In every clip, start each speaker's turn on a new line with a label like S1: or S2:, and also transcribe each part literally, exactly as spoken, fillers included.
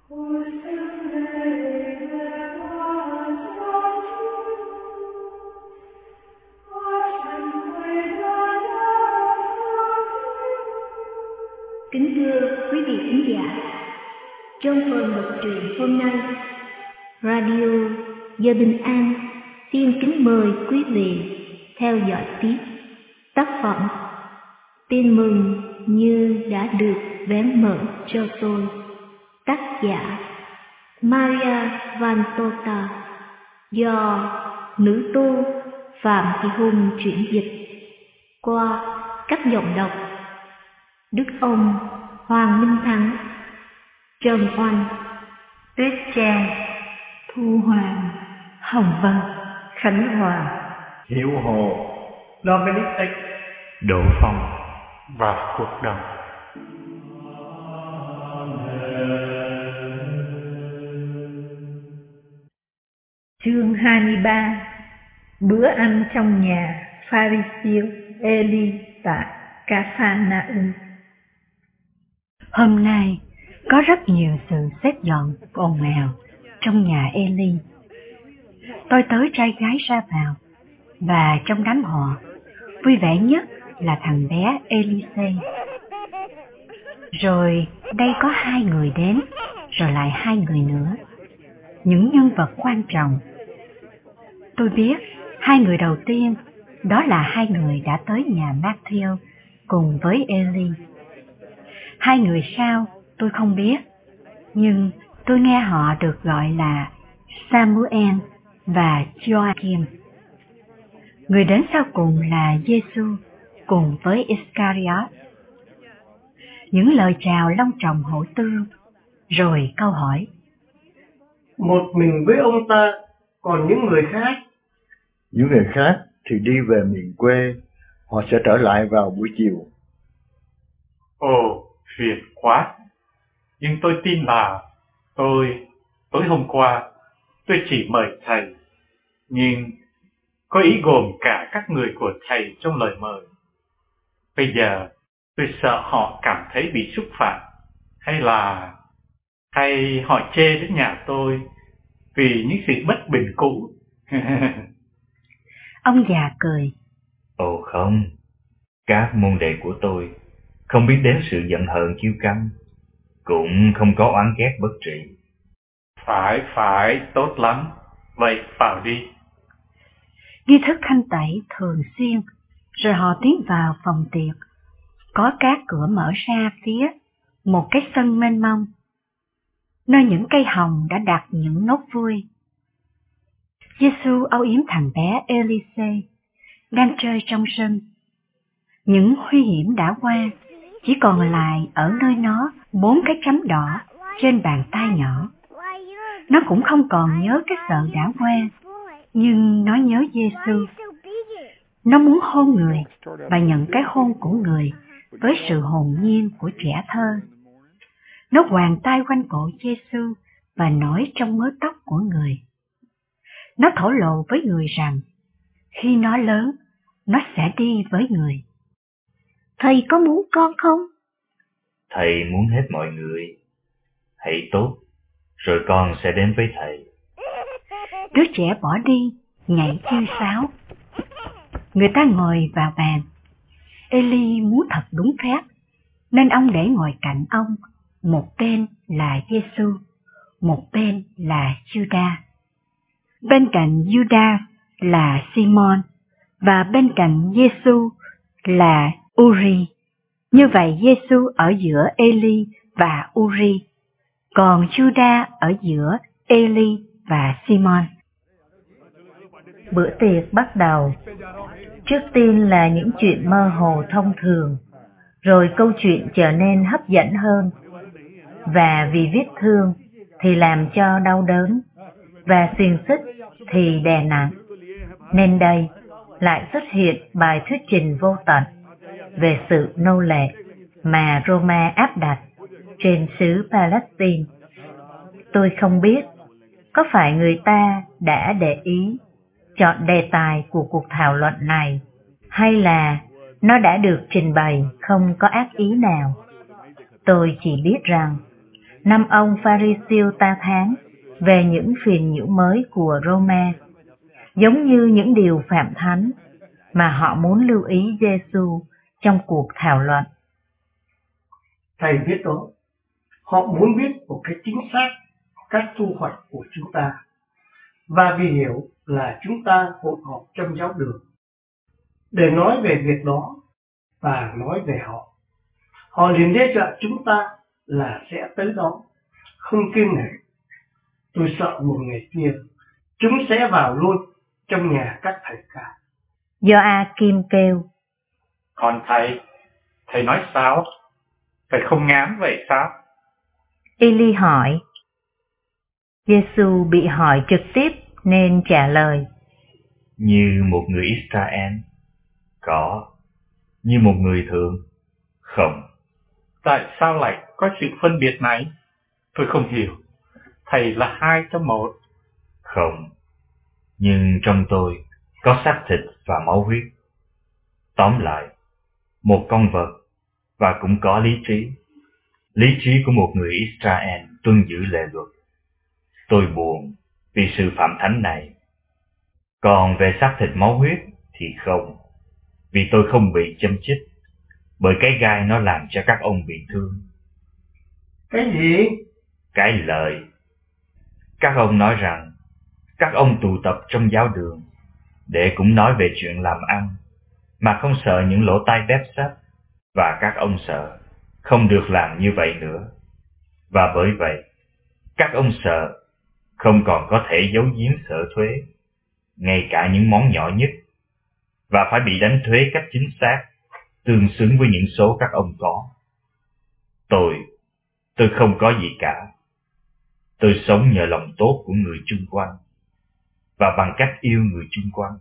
S1: Kính thưa quý vị khán giả, trong phần đọc truyện hôm nay, Radio Giờ Bình An xin kính mời quý vị theo dõi tiếp tác phẩm Tin mừng như đã được vén mở cho tôi, tác giả Maria Vantota, do nữ tu Phạm Thị Hùng chuyển dịch qua các giọng đọc Đức Ông, Hoàng Minh Thắng, Trần Oanh, Tuyết Trang, Thu Hoàng, Hồng Vân, Khánh Hòa,
S2: Hiểu Hồ, Dominic X, Đỗ Phong và Cuộc Đồng.
S3: Chương hai mươi ba. Bữa ăn trong nhà Pha-ri-siêu Eli tại Ca-pha-na-um.
S4: Hôm nay có rất nhiều sự xếp dọn ồn ào trong nhà Eli. Tôi tới trai gái ra vào, và trong đám họ, vui vẻ nhất là thằng bé Elise. Rồi đây có hai người đến, rồi lại hai người nữa, những nhân vật quan trọng. Tôi biết hai người đầu tiên, đó là hai người đã tới nhà Matthew cùng với Eli. Hai người sau tôi không biết, nhưng tôi nghe họ được gọi là Samuel và Joachim. Người đến sau cùng là Giê-xu cùng với Iscariot. Những lời chào long trọng hổ tương, rồi câu hỏi:
S5: Một mình với ông ta, còn những người khác?
S2: Những người khác thì đi về miền quê, họ sẽ trở lại vào buổi chiều.
S6: Ồ, phiền quá. Nhưng tôi tin là tôi, tối hôm qua, tôi chỉ mời thầy, nhưng có ý gồm cả các người của thầy trong lời mời. Bây giờ, tôi sợ họ cảm thấy bị xúc phạm, hay là hay họ chê đến nhà tôi vì những sự bất bình cũ.
S4: Ông già cười.
S7: Ồ không, các môn đệ của tôi không biết đến sự giận hờn kiêu căng, cũng không có oán ghét bất trị.
S6: Phải, phải, tốt lắm. Vậy vào đi.
S4: Nghi thức thanh tẩy thường xuyên, rồi họ tiến vào phòng tiệc. Có các cửa mở ra phía một cái sân mênh mông, nơi những cây hồng đã đặt những nốt vui. Giê-xu âu yếm thằng bé Elise đang chơi trong sân. Những nguy hiểm đã qua, chỉ còn lại ở nơi nó bốn cái chấm đỏ trên bàn tay nhỏ. Nó cũng không còn nhớ cái sợ đã qua, nhưng nó nhớ Giê-xu. Nó muốn hôn người và nhận cái hôn của người với sự hồn nhiên của trẻ thơ. Nó quàng tay quanh cổ Giê-xu và nói trong mớ tóc của người. Nó thổ lộ với người rằng khi nó lớn, nó sẽ đi với người. Thầy có muốn con không?
S7: Thầy muốn hết mọi người. Hãy tốt, rồi con sẽ đến với thầy.
S4: Đứa trẻ bỏ đi, nhảy chiêu sáo. Người ta ngồi vào bàn. Eli muốn thật đúng phép, nên ông để ngồi cạnh ông, một bên là Giê-xu, một bên là Judas. Bên cạnh Judas là Simon, và bên cạnh Giê-xu là Uri. Như vậy Giê-xu ở giữa Eli và Uri, còn Judas ở giữa Eli và Simon.
S3: Bữa tiệc bắt đầu. Trước tiên là những chuyện mơ hồ thông thường, rồi câu chuyện trở nên hấp dẫn hơn. Và vì vết thương thì làm cho đau đớn, và xiềng xích thì đè nặng. Nên đây lại xuất hiện bài thuyết trình vô tận về sự nô lệ mà Roma áp đặt trên xứ Palestine. Tôi không biết có phải người ta đã để ý chọn đề tài của cuộc thảo luận này, hay là nó đã được trình bày không có ác ý nào. Tôi chỉ biết rằng năm ông Pha-ri-siêu ta thán về những phiền nhiễu mới của Roma, giống như những điều phạm thánh mà họ muốn lưu ý Giê-xu trong cuộc thảo luận.
S5: Thầy biết đó, họ muốn biết một cách chính xác các thu hoạch của chúng ta, và vì hiểu là chúng ta hội họp trong giáo đường để nói về việc đó và nói về họ. Họ liền đe dọa chúng ta là sẽ tới đó, không kiêng nể. Tôi sợ một ngày kia, chúng sẽ vào luôn trong nhà các thầy cả.
S3: Gioa-kim kêu,
S6: Còn thầy, thầy nói sao? Thầy không ngán vậy sao?
S3: Eli hỏi. Giê-xu bị hỏi trực tiếp nên trả lời.
S7: Như một người Israel? Có. Như một người thường? Không.
S6: Tại sao lại có sự phân biệt này? Tôi không hiểu. Thầy là hai trong một.
S7: Không. Nhưng trong tôi có xác thịt và máu huyết. Tóm lại, một con vật và cũng có lý trí. Lý trí của một người Israel tuân giữ lệ luật. Tôi buồn vì sự phạm thánh này. Còn về xác thịt máu huyết thì không, vì tôi không bị châm chích, bởi cái gai nó làm cho các ông bị thương.
S5: Cái gì?
S7: Cái lời. Các ông nói rằng các ông tụ tập trong giáo đường để cũng nói về chuyện làm ăn, mà không sợ những lỗ tai bép sách, và các ông sợ không được làm như vậy nữa. Và bởi vậy, các ông sợ không còn có thể giấu giếm sở thuế, ngay cả những món nhỏ nhất, và phải bị đánh thuế cách chính xác, tương xứng với những số các ông có. Tôi, tôi không có gì cả. Tôi sống nhờ lòng tốt của người chung quanh, và bằng cách yêu người chung quanh.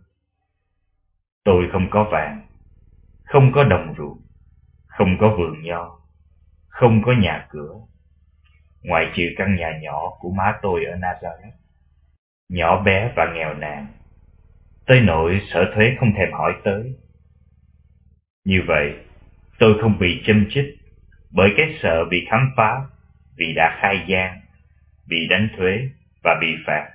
S7: Tôi không có vàng, không có đồng ruộng, không có vườn nho, không có nhà cửa, ngoại trừ căn nhà nhỏ của má tôi ở Nazareth, nhỏ bé và nghèo nàn, tới nỗi sở thuế không thèm hỏi tới. Như vậy, tôi không bị châm chích bởi cái sợ bị khám phá vì đã khai gian, bị đánh thuế và bị phạt.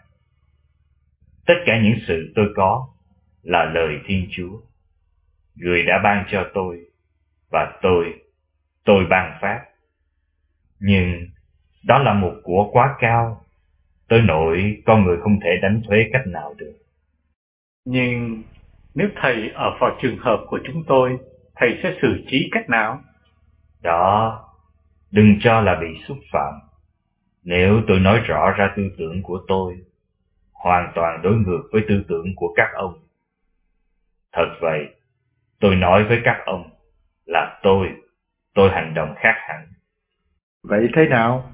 S7: Tất cả những sự tôi có là lời Thiên Chúa. Người đã ban cho tôi, và tôi, tôi ban phát. Nhưng đó là một của quá cao, tới nỗi con người không thể đánh thuế cách nào được.
S6: Nhưng nếu thầy ở vào trường hợp của chúng tôi, thầy sẽ xử trí cách nào?
S7: Đó, đừng cho là bị xúc phạm. Nếu tôi nói rõ ra tư tưởng của tôi, hoàn toàn đối ngược với tư tưởng của các ông. Thật vậy, tôi nói với các ông là tôi, tôi hành động khác hẳn.
S2: Vậy thế nào?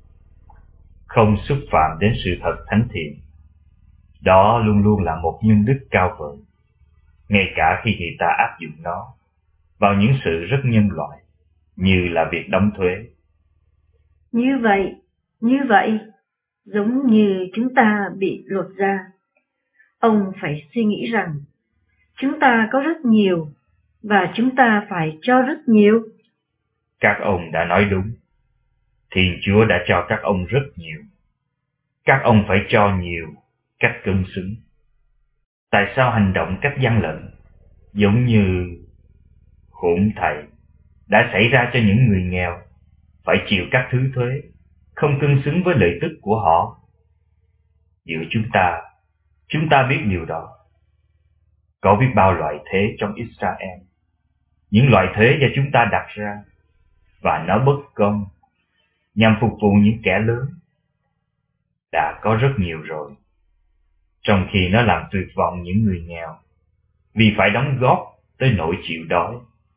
S7: Không xúc phạm đến sự thật thánh thiện. Đó luôn luôn là một nhân đức cao vời, ngay cả khi người ta áp dụng nó vào những sự rất nhân loại, như là việc đóng thuế.
S4: Như vậy, như vậy, giống như chúng ta bị lột da. Ông phải suy nghĩ rằng, chúng ta có rất nhiều, và chúng ta phải cho rất nhiều.
S7: Các ông đã nói đúng. Thiên Chúa đã cho các ông rất nhiều. Các ông phải cho nhiều, cách cân xứng. Tại sao hành động cách gian lận, giống như hỗn thầy, đã xảy ra cho những người nghèo, phải chịu các thứ thuế, không cân xứng với lợi tức của họ? Giữa chúng ta, chúng ta biết điều đó. Có biết bao loại thuế trong Israel, những loại thuế do chúng ta đặt ra, và nó bất công, nhằm phục vụ những kẻ lớn. Đã có rất nhiều rồi, trong khi nó làm tuyệt vọng những người nghèo, vì phải đóng góp tới nỗi chịu đói.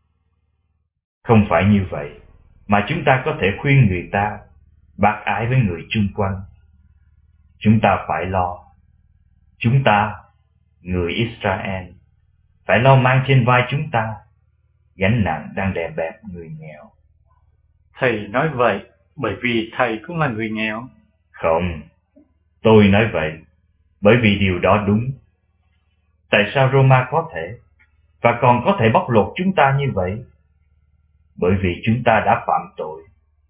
S7: Không phải như vậy mà chúng ta có thể khuyên người ta bác ái với người chung quanh. Chúng ta phải lo. Chúng ta, người Israel, phải lo mang trên vai chúng ta gánh nặng đang đè bẹp người nghèo.
S6: Thầy nói vậy bởi vì thầy cũng là người nghèo.
S7: Không, tôi nói vậy bởi vì điều đó đúng. Tại sao Roma có thể và còn có thể bóc lột chúng ta như vậy? Bởi vì chúng ta đã phạm tội,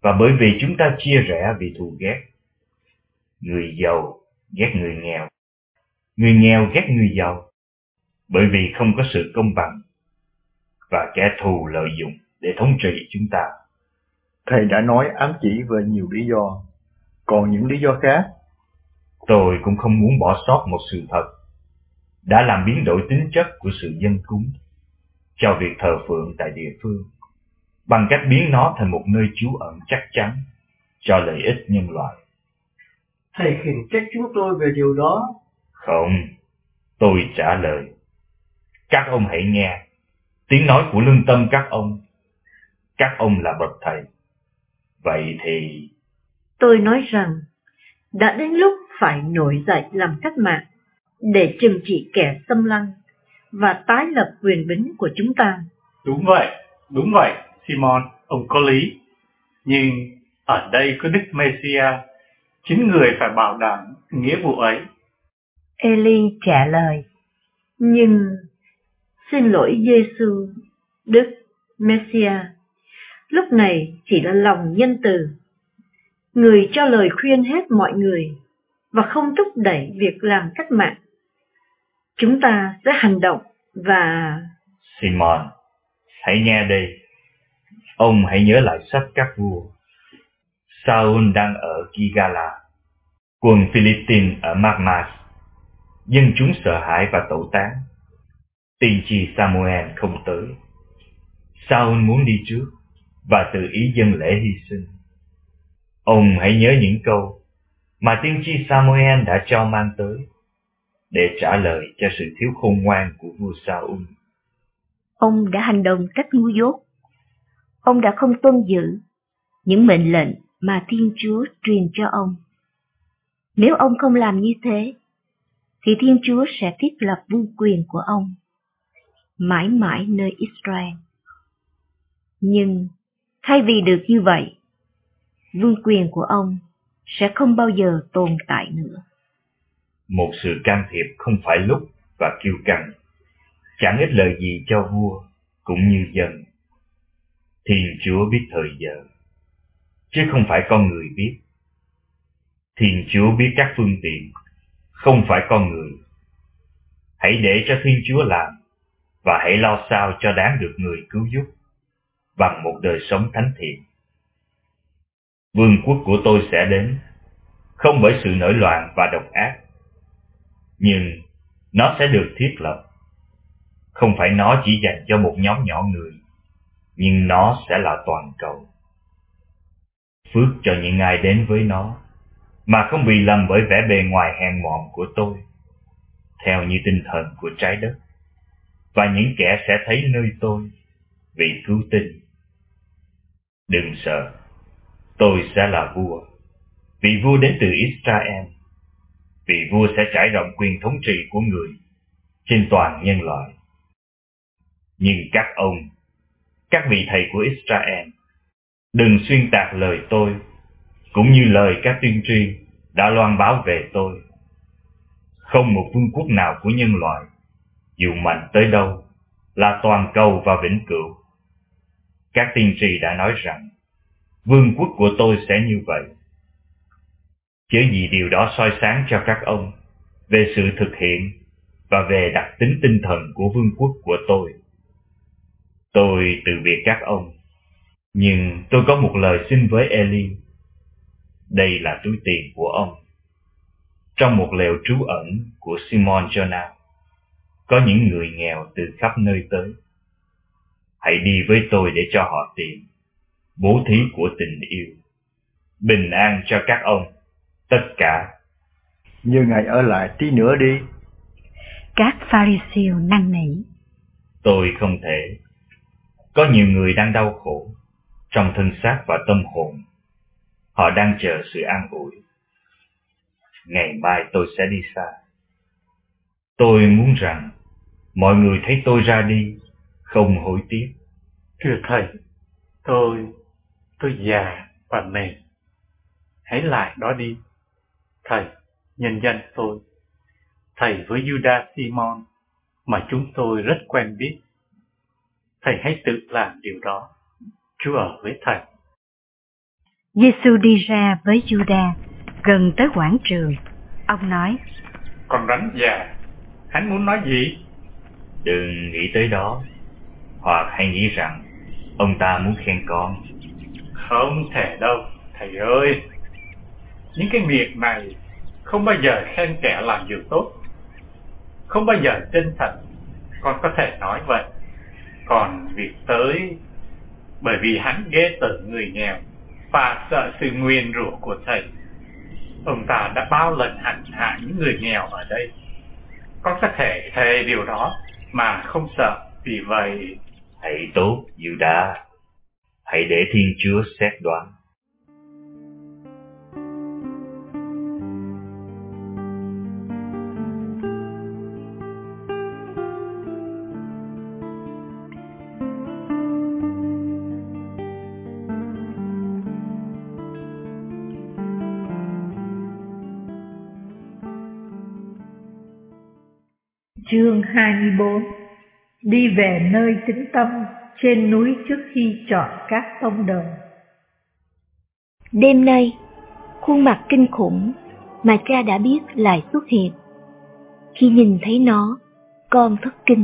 S7: và bởi vì chúng ta chia rẽ vì thù ghét. Người giàu ghét người nghèo, người nghèo ghét người giàu, bởi vì không có sự công bằng, và kẻ thù lợi dụng để thống trị chúng ta.
S8: Thầy đã nói ám chỉ về nhiều lý do, còn những lý do khác?
S7: Tôi cũng không muốn bỏ sót một sự thật đã làm biến đổi tính chất của sự dâng cúng cho việc thờ phượng tại địa phương, bằng cách biến nó thành một nơi trú ẩn chắc chắn cho lợi ích nhân loại.
S5: Thầy khiển trách chúng tôi về điều đó.
S7: Không, tôi trả lời. Các ông hãy nghe tiếng nói của lương tâm các ông. Các ông là bậc thầy. Vậy thì...
S4: Tôi nói rằng, đã đến lúc phải nổi dậy làm cách mạng, để trừng trị kẻ xâm lăng và tái lập quyền bính của chúng ta.
S2: Đúng vậy, đúng vậy, Simon, ông có lý. Nhưng ở đây có Đức Messia, chính người phải bảo đảm nghĩa vụ ấy.
S3: Eli trả lời,
S4: nhưng xin lỗi Giêsu, Đức Messia, lúc này chỉ là lòng nhân từ, người cho lời khuyên hết mọi người và không thúc đẩy việc làm cách mạng. Chúng ta sẽ hành động và...
S7: Simon, hãy nghe đây. Ông hãy nhớ lại sách các vua. Saul đang ở Gigala, quân Philippines ở Magmas. Dân chúng sợ hãi và tẩu tán. Tiên tri Samuel không tới. Saul muốn đi trước và tự ý dâng lễ hy sinh. Ông hãy nhớ những câu mà tiên tri Samuel đã cho mang tới để trả lời cho sự thiếu khôn ngoan của vua Saul.
S1: Ông đã hành động cách ngu dốt. Ông đã không tuân giữ những mệnh lệnh mà Thiên Chúa truyền cho ông. Nếu ông không làm như thế, thì Thiên Chúa sẽ thiết lập vương quyền của ông mãi mãi nơi Israel. Nhưng thay vì được như vậy, vương quyền của ông sẽ không bao giờ tồn tại nữa.
S7: Một sự can thiệp không phải lúc và kiêu căng, chẳng ích lợi gì cho vua cũng như dân. Thiên Chúa biết thời giờ, chứ không phải con người biết. Thiên Chúa biết các phương tiện, không phải con người. Hãy để cho Thiên Chúa làm, và hãy lo sao cho đáng được người cứu giúp bằng một đời sống thánh thiện. Vương quốc của tôi sẽ đến, không bởi sự nổi loạn và độc ác, nhưng nó sẽ được thiết lập. Không phải nó chỉ dành cho một nhóm nhỏ người, nhưng nó sẽ là toàn cầu. Phước cho những ai đến với nó, mà không bị lầm bởi vẻ bề ngoài hèn mọn của tôi, theo như tinh thần của trái đất, và những kẻ sẽ thấy nơi tôi vị cứu tinh. Đừng sợ, tôi sẽ là vua, vị vua đến từ Israel, vị vua sẽ trải rộng quyền thống trị của người trên toàn nhân loại. Nhưng các ông, các vị thầy của Israel, đừng xuyên tạc lời tôi, cũng như lời các tiên tri đã loan báo về tôi. Không một vương quốc nào của nhân loại, dù mạnh tới đâu, là toàn cầu và vĩnh cửu. Các tiên tri đã nói rằng, vương quốc của tôi sẽ như vậy. Chớ gì điều đó soi sáng cho các ông về sự thực hiện và về đặc tính tinh thần của vương quốc của tôi. Tôi từ biệt các ông, nhưng tôi có một lời xin với Eli. Đây là túi tiền của ông. Trong một lều trú ẩn của Simon Jonah, có những người nghèo từ khắp nơi tới. Hãy đi với tôi để cho họ tiền, bố thí của tình yêu. Bình an cho các ông, tất cả.
S8: Như Ngài ở lại tí nữa đi.
S4: Các Pha-ri-siêu năn nỉ.
S7: Tôi không thể. Có nhiều người đang đau khổ, trong thân xác và tâm hồn. Họ đang chờ sự an ủi. Ngày mai tôi sẽ đi xa. Tôi muốn rằng mọi người thấy tôi ra đi, không hối tiếc.
S2: Thưa thầy, tôi, tôi già và mệt. Hãy lại đó đi. Thầy, nhân danh tôi, thầy với Judas Simon mà chúng tôi rất quen biết. Thầy hãy tự làm điều đó. Chúa ở với thầy.
S4: Giê-xu đi ra với Giu-đa, gần tới quảng trường. Ông nói,
S6: Con rắn già, hắn muốn nói gì?
S7: Đừng nghĩ tới đó, hoặc hãy nghĩ rằng ông ta muốn khen con.
S6: Không thể đâu, thầy ơi. Những cái miệng này không bao giờ khen kẻ làm điều tốt, không bao giờ chân thật. Con có thể nói vậy. Còn việc tới, bởi vì hắn ghê tởm người nghèo và sợ sự nguyền rủa của thầy, ông ta đã bao lần hành hạ những người nghèo ở đây. Con có thể thề điều đó mà không sợ. Vì vậy,
S7: hãy tốt, Giu-đa, hãy để Thiên Chúa xét đoán.
S9: Chương hai mươi bốn. Đi về nơi tĩnh tâm trên núi trước khi chọn các tông đồ.
S1: Đêm nay, khuôn mặt kinh khủng mà cha đã biết lại xuất hiện. Khi nhìn thấy nó, con thất kinh.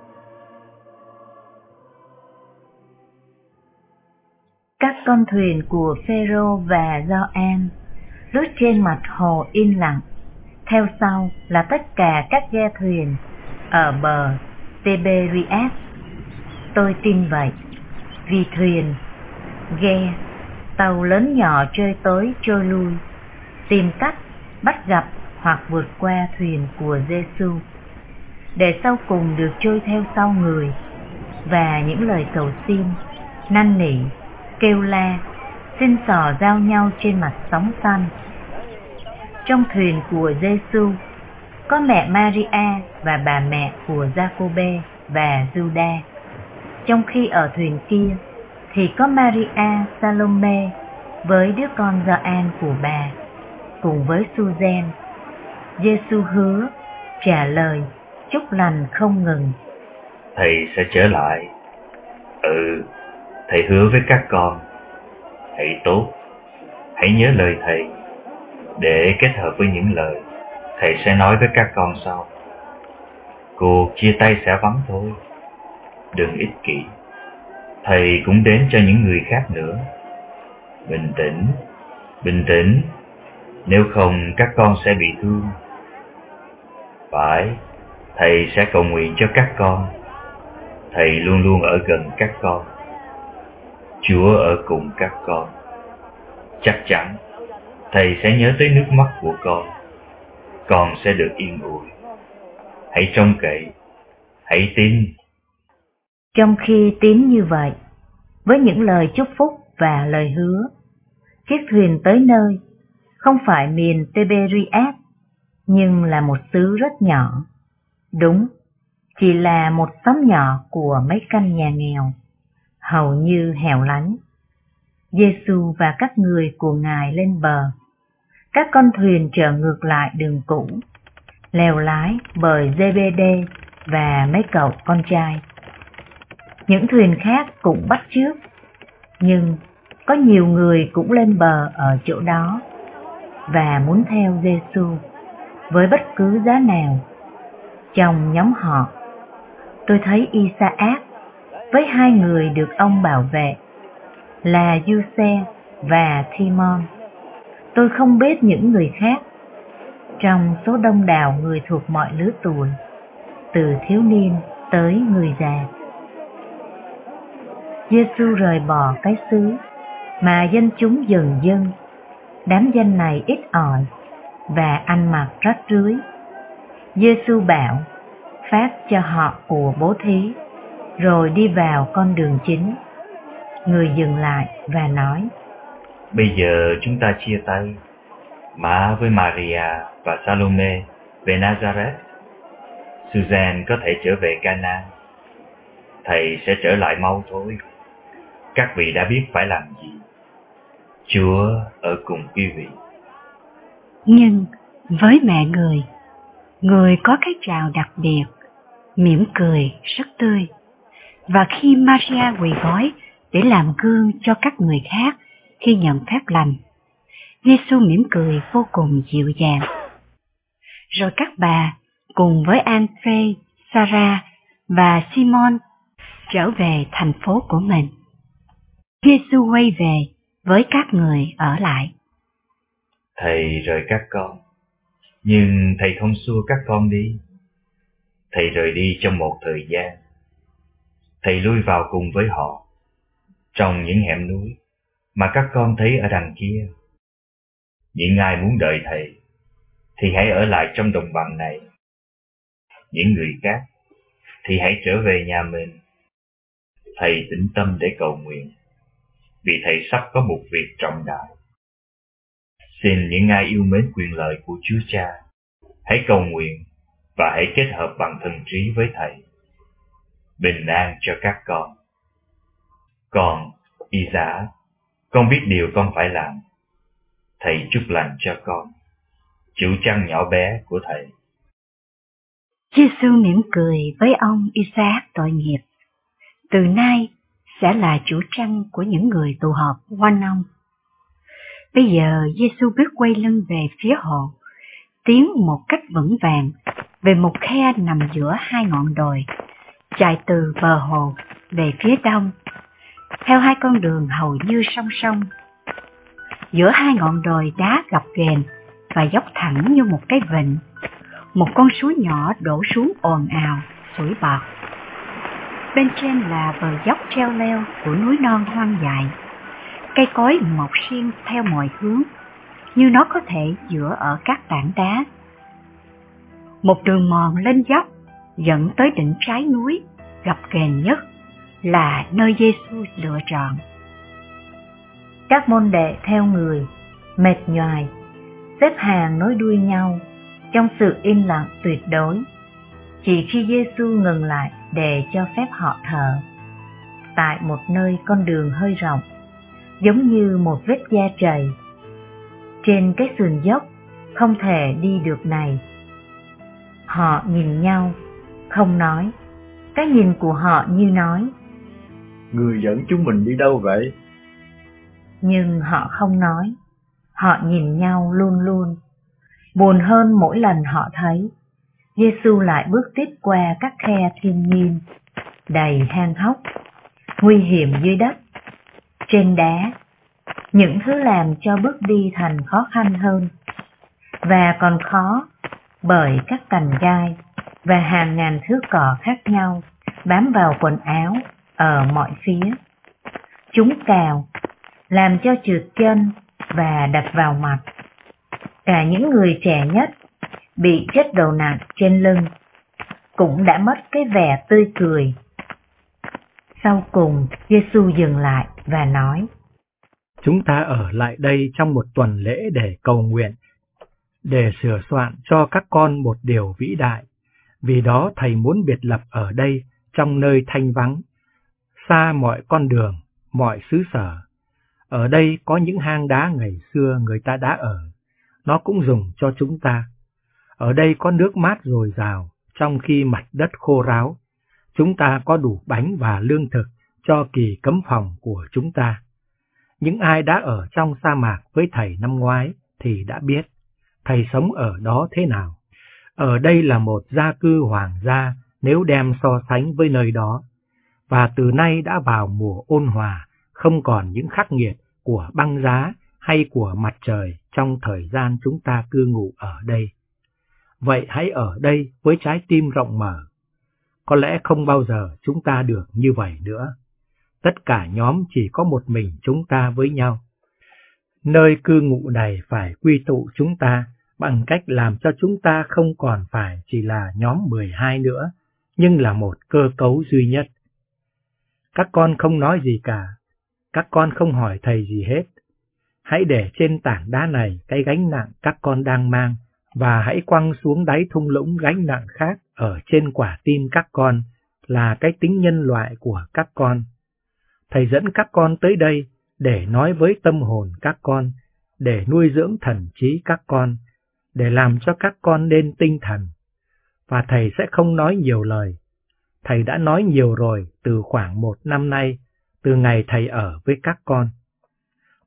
S3: Các con thuyền của Phêrô và Gioan lướt trên mặt hồ im lặng. Theo sau là tất cả các ghe thuyền ở bờ Tiberias. Tôi tin vậy, vì thuyền, ghe, tàu lớn nhỏ trôi tới trôi lui, tìm cách bắt gặp hoặc vượt qua thuyền của Giê-xu, để sau cùng được trôi theo sau người, và những lời cầu xin, năn nỉ, kêu la, xin xỏ giao nhau trên mặt sóng xanh. Trong thuyền của Giê-xu có mẹ Maria và bà mẹ của Gia-cô-bê và Giu-đa. Trong khi ở thuyền kia thì có Maria Salome với đứa con Gioan của bà, cùng với Su-gen. Giê-xu hứa, trả lời, chúc lành không ngừng.
S7: Thầy sẽ trở lại. Ừ, thầy hứa với các con. Hãy tốt, hãy nhớ lời thầy, để kết hợp với những lời thầy sẽ nói với các con sau. Cuộc chia tay sẽ vắng thôi. Đừng ích kỷ. Thầy cũng đến cho những người khác nữa. Bình tĩnh, bình tĩnh, nếu không các con sẽ bị thương. Phải, thầy sẽ cầu nguyện cho các con. Thầy luôn luôn ở gần các con. Chúa ở cùng các con. Chắc chắn thầy sẽ nhớ tới nước mắt của con. Con sẽ được yên ủi. Hãy trông cậy, hãy tin.
S3: Trong khi tín như vậy, với những lời chúc phúc và lời hứa, chiếc thuyền tới nơi, không phải miền Tiberias, nhưng là một xứ rất nhỏ. Đúng, chỉ là một xóm nhỏ của mấy căn nhà nghèo, hầu như hẻo lánh. Giê-xu và các người của Ngài lên bờ. Các con thuyền trở ngược lại đường cũ, lèo lái bởi Giê-bê-đê và mấy cậu con trai. Những thuyền khác cũng bắt chước, nhưng có nhiều người cũng lên bờ ở chỗ đó và muốn theo Giê-xu với bất cứ giá nào. Trong nhóm họ, tôi thấy Isaac với hai người được ông bảo vệ là Giuse và Timon. Tôi không biết những người khác. Trong số đông đảo người thuộc mọi lứa tuổi, từ thiếu niên tới người già. Giê-xu rời bỏ cái xứ mà dân chúng dần dần. Đám dân này ít ỏi và ăn mặc rách rưới. Giê-xu bảo phát cho họ của bố thí, rồi đi vào con đường chính. Người dừng lại và nói:
S7: Bây giờ chúng ta chia tay. Má với Maria và Salome về Nazareth. Susan có thể trở về Cana. Thầy sẽ trở lại mau thôi. Các vị đã biết phải làm gì. Chúa ở cùng quý vị.
S4: Nhưng với mẹ người, người có cái chào đặc biệt, mỉm cười rất tươi. Và khi Maria quỳ gối để làm gương cho các người khác, khi nhận phép lành. Giê-xu mỉm cười vô cùng dịu dàng. Rồi các bà cùng với An-phê, Sa-ra và Simon trở về thành phố của mình. Giê-xu quay về với các người ở lại.
S7: Thầy rời các con, nhưng thầy không xua các con đi. Thầy rời đi trong một thời gian. Thầy lui vào cùng với họ, trong những hẻm núi mà các con thấy ở đằng kia. Những ai muốn đợi thầy, thì hãy ở lại trong đồng bằng này. Những người khác, thì hãy trở về nhà mình. Thầy tĩnh tâm để cầu nguyện, vì thầy sắp có một việc trọng đại. Xin những ai yêu mến quyền lợi của Chúa Cha, hãy cầu nguyện và hãy kết hợp bằng thần trí với thầy. Bình an cho các con. Con, Isaac, con biết điều con phải làm. Thầy chúc lành cho con, chủ chăn nhỏ bé của thầy.
S4: Giê-xu mỉm cười với ông Isaac tội nghiệp. Từ nay sẽ là chủ trăn của những người tụ họp quanh ông. Bây giờ Giê-xu bước quay lưng về phía hồ, tiến một cách vững vàng về một khe nằm giữa hai ngọn đồi, chạy từ bờ hồ về phía đông, theo hai con đường hầu như song song. Giữa hai ngọn đồi đá gập ghềnh và dốc thẳng như một cái vịnh, một con suối nhỏ đổ xuống ồn ào, sủi bọt. Bên trên là bờ dốc treo leo của núi non hoang dại. Cây cối mọc xiên theo mọi hướng, như nó có thể dựa ở các tảng đá. Một đường mòn lên dốc dẫn tới đỉnh trái núi gập ghềnh nhất là nơi Giê-xu lựa chọn.
S3: Các môn đệ theo người, mệt nhoài, xếp hàng nối đuôi nhau trong sự im lặng tuyệt đối. Chỉ khi Giê-xu ngừng lại để cho phép họ thở, tại một nơi con đường hơi rộng, giống như một vết da trầy, trên cái sườn dốc không thể đi được này. Họ nhìn nhau, không nói. Cái nhìn của họ như nói:
S8: Người dẫn chúng mình đi đâu vậy?
S3: Nhưng họ không nói. Họ nhìn nhau luôn luôn. Buồn hơn mỗi lần họ thấy Giê-xu lại bước tiếp qua các khe thiên nhiên, đầy hang hốc, nguy hiểm dưới đất, trên đá, những thứ làm cho bước đi thành khó khăn hơn, và còn khó bởi các cành gai và hàng ngàn thước cỏ khác nhau bám vào quần áo ở mọi phía. Chúng cào, làm cho trượt chân và đập vào mặt. Cả những người trẻ nhất bị chất đầu nặng trên lưng cũng đã mất cái vẻ tươi cười. Sau cùng, Giê-xu dừng lại và nói:
S10: Chúng ta ở lại đây trong một tuần lễ để cầu nguyện, để sửa soạn cho các con một điều vĩ đại. Vì đó Thầy muốn biệt lập ở đây trong nơi thanh vắng, xa mọi con đường, mọi xứ sở. Ở đây có những hang đá ngày xưa người ta đã ở, nó cũng dùng cho chúng ta. Ở đây có nước mát dồi dào, trong khi mặt đất khô ráo. Chúng ta có đủ bánh và lương thực cho kỳ cấm phòng của chúng ta. Những ai đã ở trong sa mạc với Thầy năm ngoái thì đã biết Thầy sống ở đó thế nào. Ở đây là một gia cư hoàng gia nếu đem so sánh với nơi đó. Và từ nay đã vào mùa ôn hòa, không còn những khắc nghiệt của băng giá hay của mặt trời trong thời gian chúng ta cư ngụ ở đây. Vậy hãy ở đây với trái tim rộng mở. Có lẽ không bao giờ chúng ta được như vậy nữa. Tất cả nhóm chỉ có một mình chúng ta với nhau. Nơi cư ngụ này phải quy tụ chúng ta bằng cách làm cho chúng ta không còn phải chỉ là nhóm mười hai nữa, nhưng là một cơ cấu duy nhất. Các con không nói gì cả. Các con không hỏi Thầy gì hết. Hãy để trên tảng đá này cái gánh nặng các con đang mang, và hãy quăng xuống đáy thung lũng gánh nặng khác ở trên quả tim các con, là cái tính nhân loại của các con. Thầy dẫn các con tới đây để nói với tâm hồn các con, để nuôi dưỡng thần trí các con, để làm cho các con nên tinh thần. Và Thầy sẽ không nói nhiều lời. Thầy đã nói nhiều rồi từ khoảng một năm nay, từ ngày Thầy ở với các con.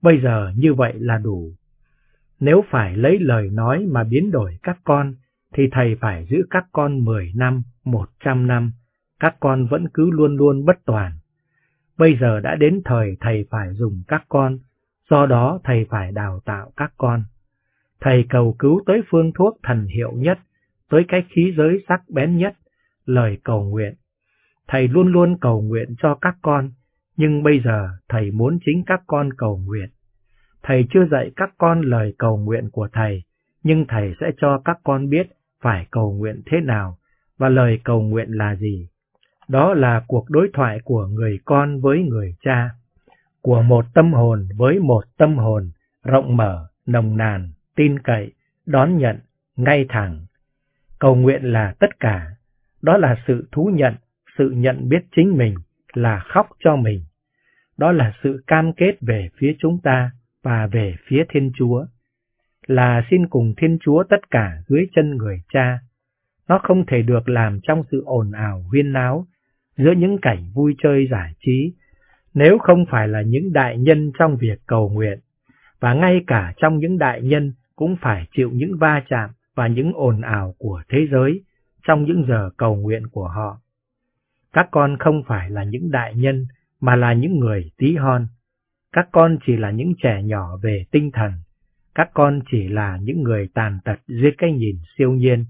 S10: Bây giờ như vậy là đủ. Nếu phải lấy lời nói mà biến đổi các con, thì thầy phải giữ các con mười năm, một trăm năm, các con vẫn cứ luôn luôn bất toàn. Bây giờ đã đến thời thầy phải dùng các con, do đó thầy phải đào tạo các con. Thầy cầu cứu tới phương thuốc thần hiệu nhất, tới cái khí giới sắc bén nhất, lời cầu nguyện. Thầy luôn luôn cầu nguyện cho các con, nhưng bây giờ thầy muốn chính các con cầu nguyện. Thầy chưa dạy các con lời cầu nguyện của thầy, nhưng thầy sẽ cho các con biết phải cầu nguyện thế nào, và lời cầu nguyện là gì. Đó là cuộc đối thoại của người con với người cha, của một tâm hồn với một tâm hồn, rộng mở, nồng nàn, tin cậy, đón nhận, ngay thẳng. Cầu nguyện là tất cả, đó là sự thú nhận, sự nhận biết chính mình, là khóc cho mình. Đó là sự cam kết về phía chúng ta và về phía Thiên Chúa, là xin cùng Thiên Chúa tất cả dưới chân người cha. Nó không thể được làm trong sự ồn ào huyên náo, giữa những cảnh vui chơi giải trí, nếu không phải là những đại nhân trong việc cầu nguyện, và ngay cả trong những đại nhân cũng phải chịu những va chạm và những ồn ào của thế giới trong những giờ cầu nguyện của họ. Các con không phải là những đại nhân, mà là những người tí hon. Các con chỉ là những trẻ nhỏ về tinh thần. Các con chỉ là những người tàn tật dưới cái nhìn siêu nhiên.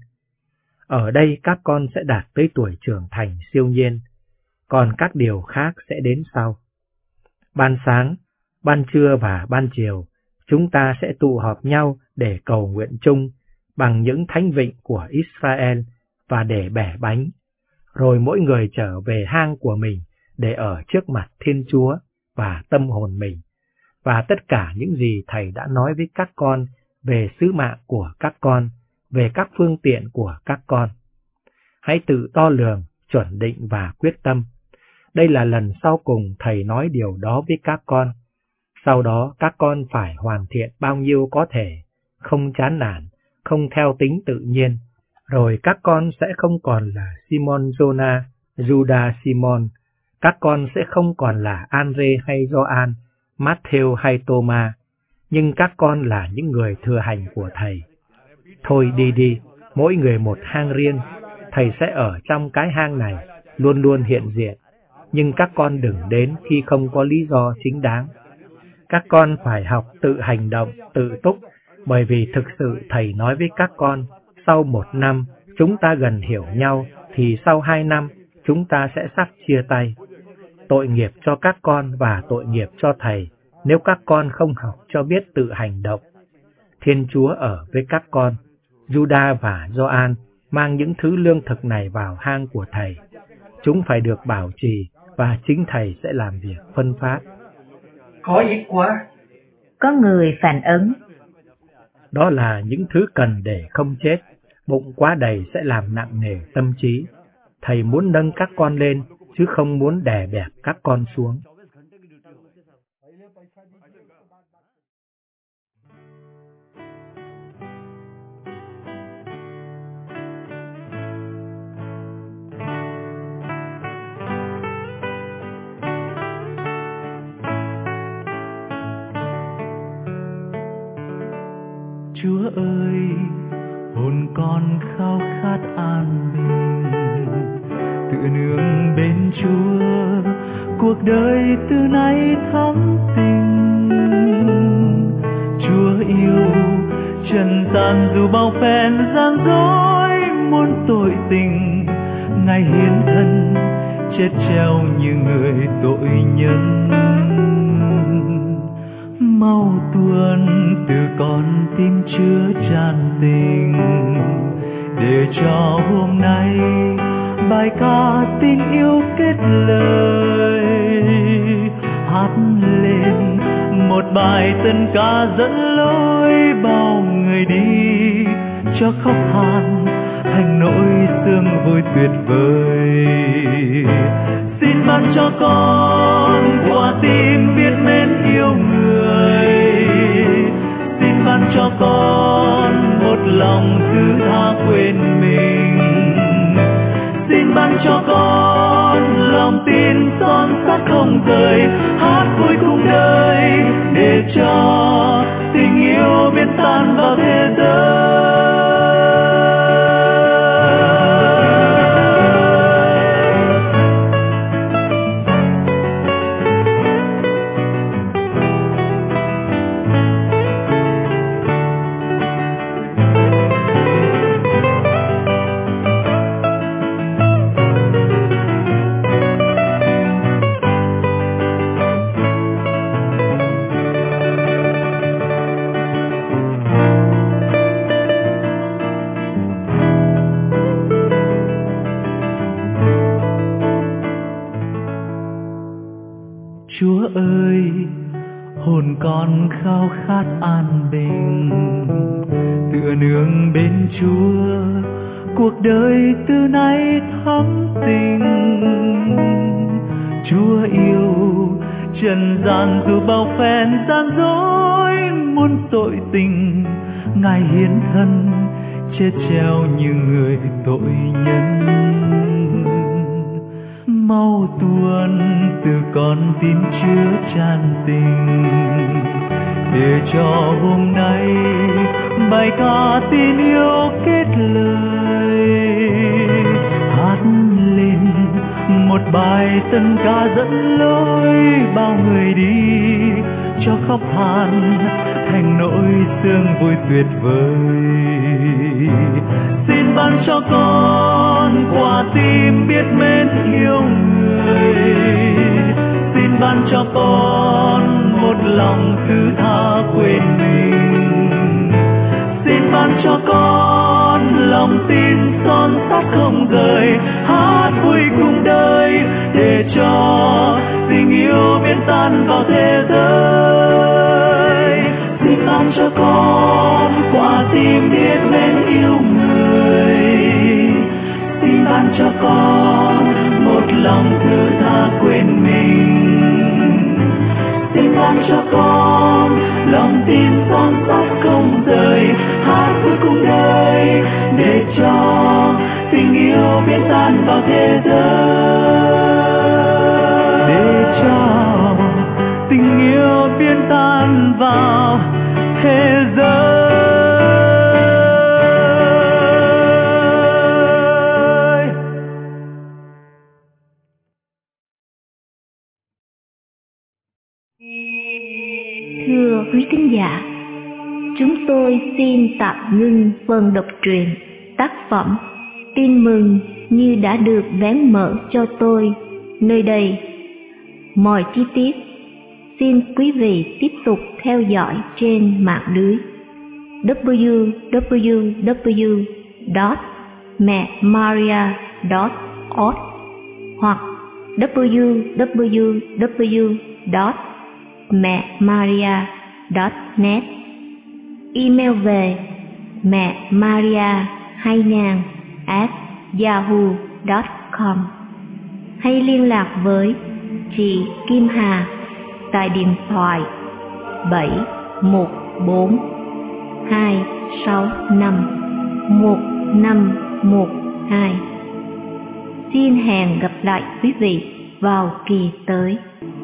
S10: Ở đây các con sẽ đạt tới tuổi trưởng thành siêu nhiên, còn các điều khác sẽ đến sau. Ban sáng, ban trưa và ban chiều, chúng ta sẽ tụ họp nhau để cầu nguyện chung bằng những thánh vịnh của Israel và để bẻ bánh, rồi mỗi người trở về hang của mình để ở trước mặt Thiên Chúa và tâm hồn mình, và tất cả những gì Thầy đã nói với các con về sứ mạng của các con, về các phương tiện của các con. Hãy tự đo lường, chuẩn định và quyết tâm. Đây là lần sau cùng Thầy nói điều đó với các con. Sau đó các con phải hoàn thiện bao nhiêu có thể, không chán nản, không theo tính tự nhiên. Rồi các con sẽ không còn là Simon Jonah, Judas Simon. Các con sẽ không còn là Andre hay Gioan, Matthew hay Thomas. Nhưng các con là những người thừa hành của Thầy. Thôi đi đi, mỗi người một hang riêng. Thầy sẽ ở trong cái hang này, luôn luôn hiện diện. Nhưng các con đừng đến khi không có lý do chính đáng. Các con phải học tự hành động, tự túc, bởi vì thực sự Thầy nói với các con, sau một năm chúng ta gần hiểu nhau, thì sau hai năm chúng ta sẽ sắp chia tay. Tội nghiệp cho các con và tội nghiệp cho Thầy nếu các con không học cho biết tự hành động. Thiên Chúa ở với các con. Judas và Gioan mang những thứ lương thực này vào hang của Thầy. Chúng phải được bảo trì và chính Thầy sẽ làm việc phân phát.
S5: Có ít quá.
S3: Có người phản ứng.
S10: Đó là những thứ cần để không chết. Bụng quá đầy sẽ làm nặng nề tâm trí. Thầy muốn nâng các con lên, chứ không muốn đè bẹp các con xuống.
S11: Chúa ơi, hồn con khao khát an bình, tựa nương bên Chúa, cuộc đời từ nay thắm tình. Chúa yêu, trần gian dù bao phen gian dối muôn tội tình, Ngài hiến thân chết treo như người tội nhân. Mau tuôn từ con tim chứa tràn tình, để cho hôm nay bài ca tình yêu kết lời. Hát lên một bài tân ca dẫn lối bao người đi, cho khóc than thành nỗi sương vui tuyệt vời. Xin ban cho con quả tim biết mến yêu người, xin ban cho con một lòng thứ tha quên mình, xin ban cho con lòng tin son sắt không rời, hát vui cùng đời để cho tình yêu biến tan vào thế giới. Chúa ơi, hồn con khao khát an bình, tựa nương bên Chúa, cuộc đời từ nay thắm tình. Chúa yêu trần gian dù bao phen gian dối, muôn tội tình Ngài hiến thân chết treo như người tội nhân. Mau tuôn từ con tim chứa tràn tình, để cho hôm nay bài ca tin yêu kết lời. Hát lên một bài tân ca dẫn lối bao người đi, cho khóc than thành nỗi sương vui tuyệt vời. Xin ban cho con quả tim biết mến yêu người, xin ban cho con một lòng thứ tha quên mình. Xin ban cho con lòng tin son sắt không rời, hát vui cùng đời để cho tình yêu biến tan vào thế giới. Xin ban cho con quả tim biết mến yêu người, xin ban cho con một lòng thứ tha quên mình. Xin ban cho con lòng tin son sắt không rời, hát vui cùng đời để cho tình yêu biến tan vào thế giới. Để cho tình yêu biến tan vào thế giới.
S1: Thưa quý thính giả, chúng tôi xin tạm ngưng phần đọc truyện tác phẩm Tin mừng như đã được vén mở cho tôi nơi đây. Mọi chi tiết xin quý vị tiếp tục theo dõi trên mạng lưới w w w chấm mẹ maria chấm org hoặc w w w chấm mẹ maria chấm net. Email về mẹ maria hai nghìn at yahoo chấm com hay liên lạc với chị Kim Hà tại điện thoại bảy một bốn hai sáu năm một năm một hai. Xin hẹn gặp lại quý vị vào kỳ tới.